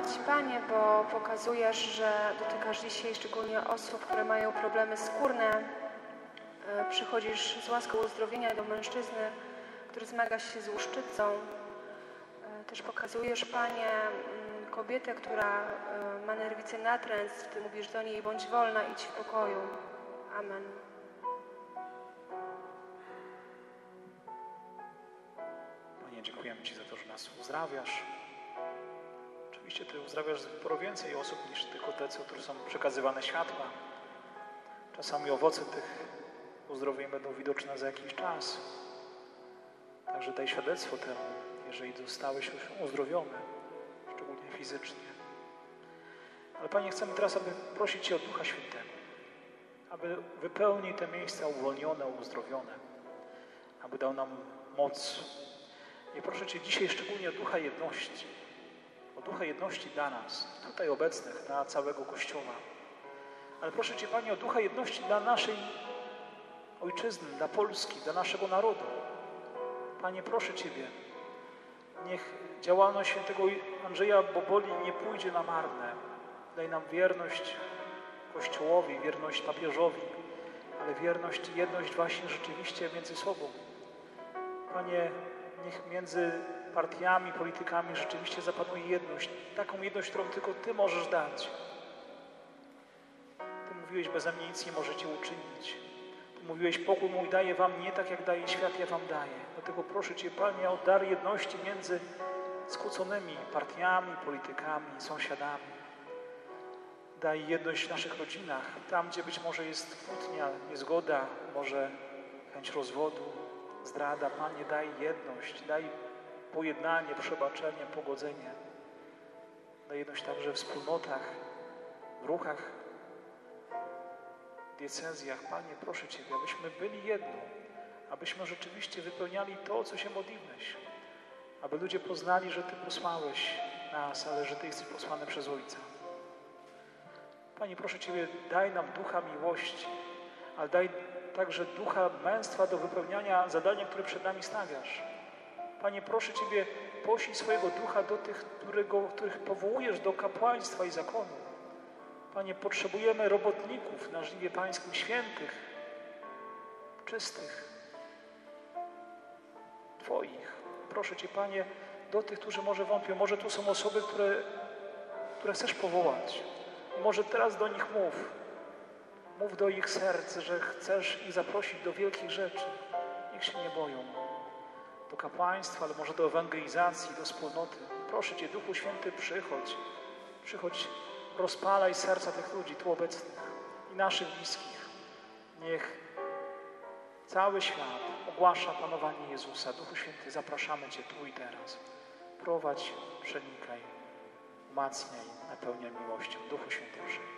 Ci, Panie, bo pokazujesz, że dotykasz dzisiaj szczególnie osób, które mają problemy skórne. Przychodzisz z łaską uzdrowienia do mężczyzny, który zmaga się z łuszczycą. Też pokazujesz, Panie, kobietę, która ma nerwicę natręt. Ty mówisz do niej: bądź wolna, idź w pokoju. Amen. Panie, dziękujemy Ci za to, że nas uzdrawiasz. Oczywiście Ty uzdrawiasz sporo więcej osób niż tylko te, które są przekazywane światła. Czasami owoce tych uzdrowień będą widoczne za jakiś czas. Także daj świadectwo temu, jeżeli zostałeś już uzdrowiony, szczególnie fizycznie. Ale Panie, chcemy teraz, aby prosić Cię o Ducha Świętego, aby wypełnił te miejsca uwolnione, uzdrowione, aby dał nam moc. I proszę Cię dzisiaj szczególnie o Ducha Jedności, o Ducha Jedności dla nas, tutaj obecnych, dla całego Kościoła. Ale proszę Cię, Panie, o Ducha Jedności dla naszej Ojczyzny, dla Polski, dla naszego narodu. Panie, proszę Ciebie, niech działalność świętego Andrzeja Boboli nie pójdzie na marne. Daj nam wierność Kościołowi, wierność papieżowi, ale wierność i jedność właśnie rzeczywiście między sobą. Panie, niech między partiami, politykami rzeczywiście zapanuje jedność. Taką jedność, którą tylko Ty możesz dać. Ty mówiłeś, beze mnie nic nie możecie uczynić. Ty mówiłeś, pokój mój daję wam nie tak, jak daje świat, ja wam daję. Dlatego proszę Cię, Panie, o dar jedności między skłóconymi partiami, politykami, sąsiadami. Daj jedność w naszych rodzinach, tam, gdzie być może jest kłótnia, niezgoda, może chęć rozwodu, zdrada. Panie, daj jedność, daj pojednanie, przebaczenie, pogodzenie. Daj jedność także w wspólnotach, w ruchach, w diecezjach. Panie, proszę Ciebie, abyśmy byli jedno, abyśmy rzeczywiście wypełniali to, o co się modliłeś. Aby ludzie poznali, że Ty posłałeś nas, ale że Ty jesteś posłany przez Ojca. Panie, proszę Ciebie, daj nam ducha miłości, ale daj także ducha męstwa do wypełniania zadania, które przed nami stawiasz. Panie, proszę Ciebie, poślij swojego ducha do tych, których powołujesz do kapłaństwa i zakonu. Panie, potrzebujemy robotników na żniwie Pańskim, świętych, czystych, Twoich. Proszę Cię, Panie, do tych, którzy może wątpią. Może tu są osoby, które chcesz powołać. Może teraz do nich mów. Mów do ich serc, że chcesz ich zaprosić do wielkich rzeczy. Niech się nie boją. Do kapłaństwa, ale może do ewangelizacji, do wspólnoty. Proszę Cię, Duchu Święty, przychodź. Przychodź, rozpalaj serca tych ludzi tu obecnych i naszych bliskich. Niech cały świat ogłasza panowanie Jezusa. Duchu Święty, zapraszamy Cię tu i teraz. Prowadź, przenikaj, umacniaj, napełniaj miłością. Duchu Święty, przyjdź.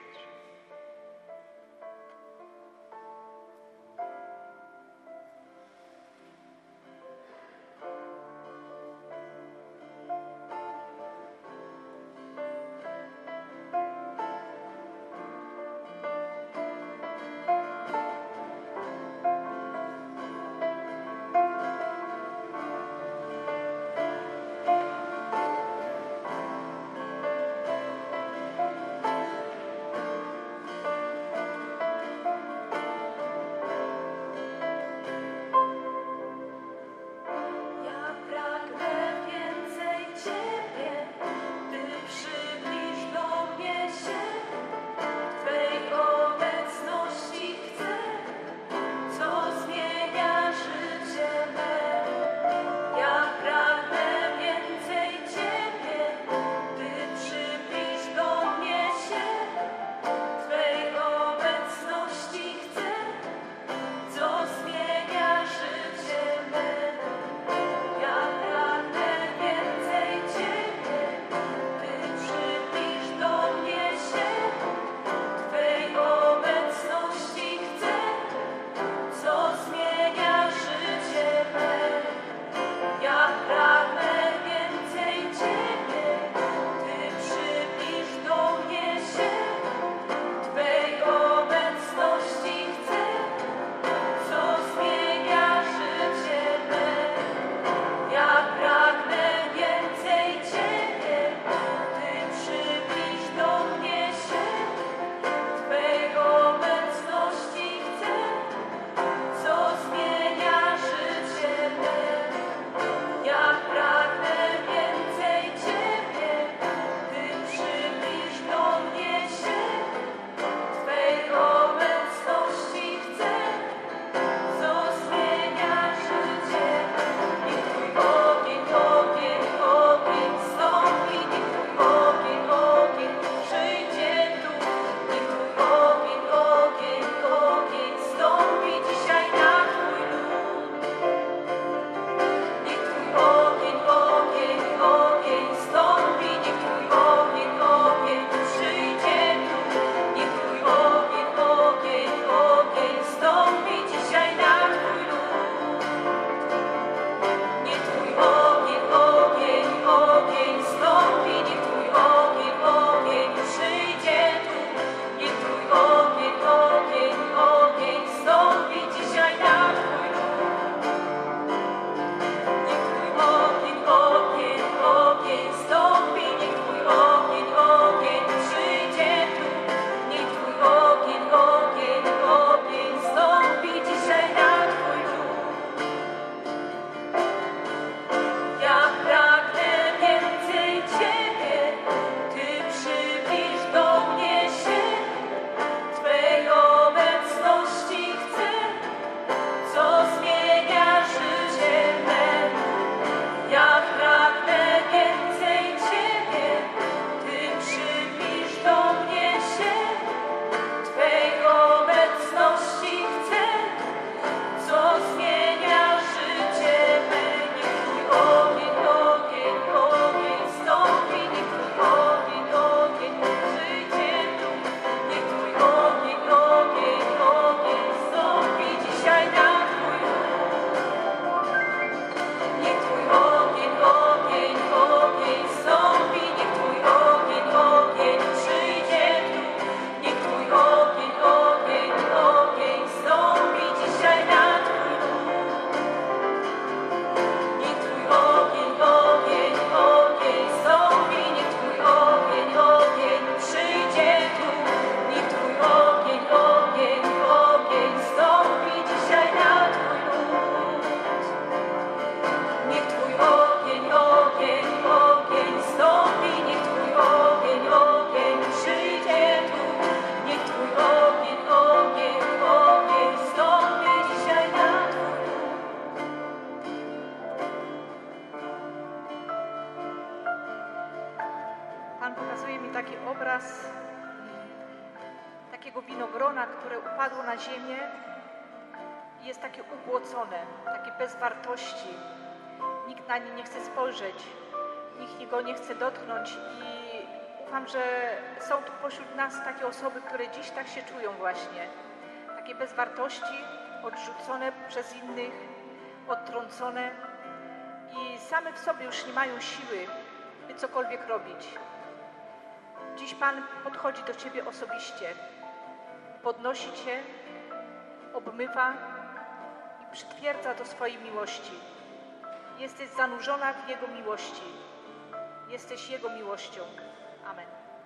taki obraz takiego winogrona, które upadło na ziemię i jest takie ubłocone, takie bez wartości. Nikt na nie nie chce spojrzeć, nikt go nie chce dotknąć i ufam, że są tu pośród nas takie osoby, które dziś tak się czują właśnie. Takie bez wartości, odrzucone przez innych, odtrącone i same w sobie już nie mają siły, by cokolwiek robić. Dziś Pan podchodzi do Ciebie osobiście, podnosi Cię, obmywa i przytwierdza do swojej miłości. Jesteś zanurzona w Jego miłości. Jesteś Jego miłością. Amen.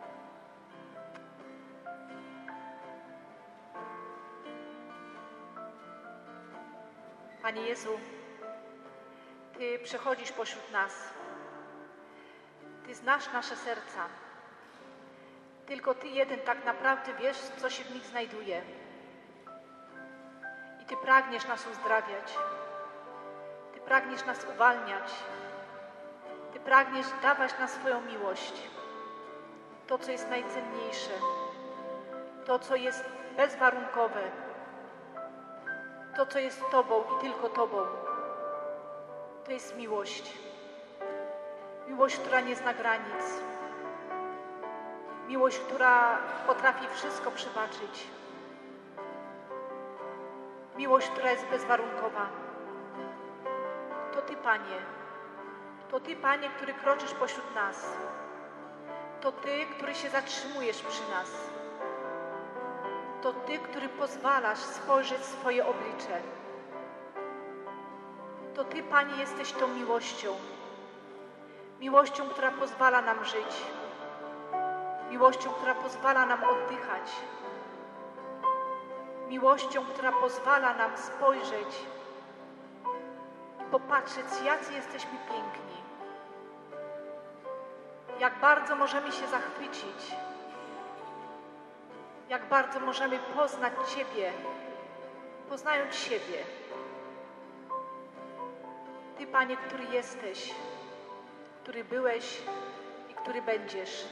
Panie Jezu, Ty przechodzisz pośród nas. Ty znasz nasze serca. Tylko Ty jeden tak naprawdę wiesz, co się w nich znajduje. I Ty pragniesz nas uzdrawiać. Ty pragniesz nas uwalniać. Ty pragniesz dawać nam swoją miłość. To, co jest najcenniejsze. To, co jest bezwarunkowe. To, co jest Tobą i tylko Tobą. To jest miłość. Miłość, która nie zna granic. Miłość, która potrafi wszystko przebaczyć. Miłość, która jest bezwarunkowa. To Ty, Panie. To Ty, Panie, który kroczysz pośród nas. To Ty, który się zatrzymujesz przy nas. To Ty, który pozwalasz spojrzeć w swoje oblicze. To Ty, Panie, jesteś tą miłością. Miłością, która pozwala nam żyć. Miłością, która pozwala nam oddychać. Miłością, która pozwala nam spojrzeć i popatrzeć, jacy jesteśmy piękni. Jak bardzo możemy się zachwycić. Jak bardzo możemy poznać Ciebie, poznając siebie. Ty, Panie, który jesteś, który byłeś i który będziesz.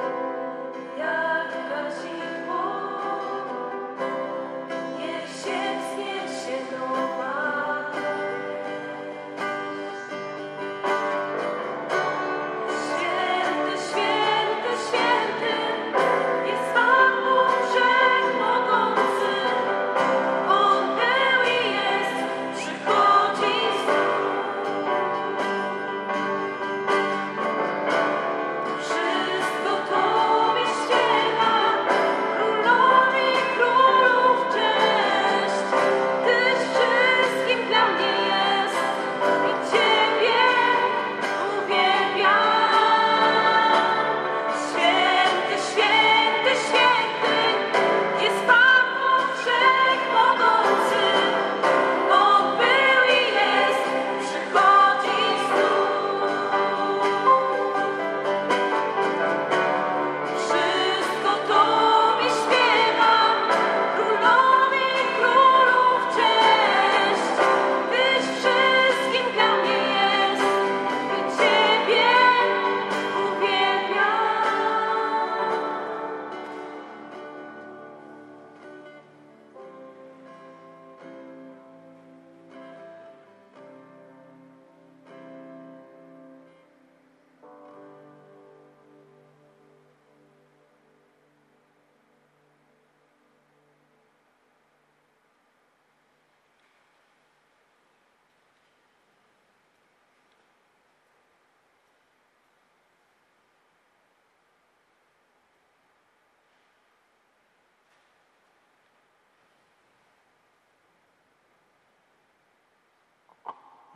Jak gazidło, niech się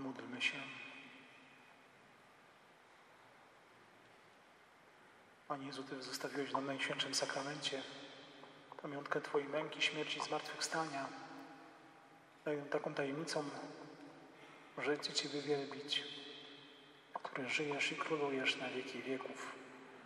Módlmy się. Panie Jezu, Ty zostawiłeś nam w Najświętszym Sakramencie pamiątkę Twojej męki, śmierci i zmartwychwstania. Daj nam taką tajemnicą żyć i Ciebie wielbić, który żyjesz i królujesz na wieki wieków.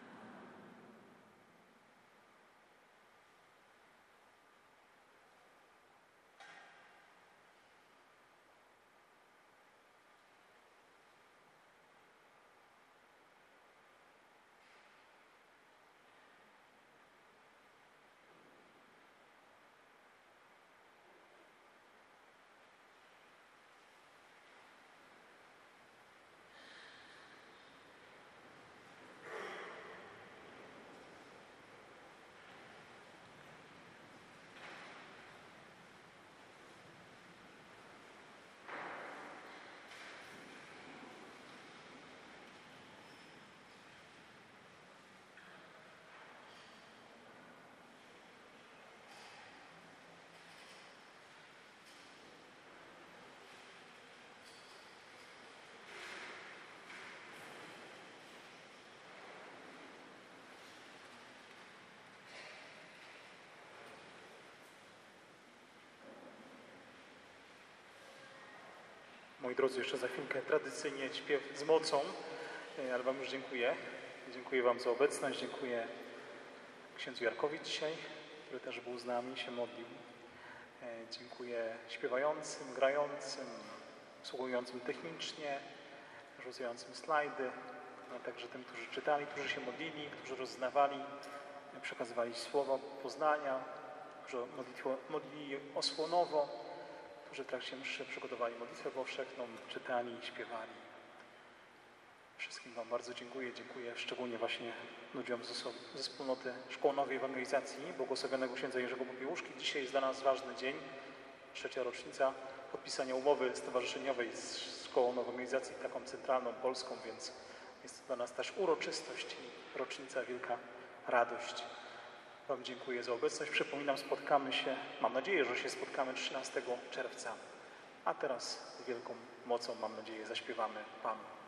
Moi drodzy, jeszcze za chwilkę tradycyjnie śpiew z mocą, ale Wam już dziękuję. Dziękuję Wam za obecność, dziękuję księdzu Jarkowi dzisiaj, który też był z nami, się modlił. Dziękuję śpiewającym, grającym, słuchującym technicznie, rzucającym slajdy, a także tym, którzy czytali, którzy się modlili, którzy roznawali, przekazywali słowa poznania, którzy modlili osłonowo, którzy w trakcie mszy przygotowali modlitwę powszechną, czytali, śpiewali. Wszystkim Wam bardzo dziękuję. Dziękuję szczególnie właśnie ludziom ze wspólnoty Szkoły Nowej Ewangelizacji, błogosławionego księdza Jerzego Popiełuszki. Dzisiaj jest dla nas ważny dzień, 3. rocznica podpisania umowy stowarzyszeniowej z Szkołą Nowej Ewangelizacji, taką centralną, polską, więc jest to dla nas też uroczystość i rocznica, wielka radość. Wam dziękuję za obecność. Przypominam, spotkamy się, mam nadzieję, że się spotkamy 13 czerwca. A teraz z wielką mocą, mam nadzieję, zaśpiewamy Panu.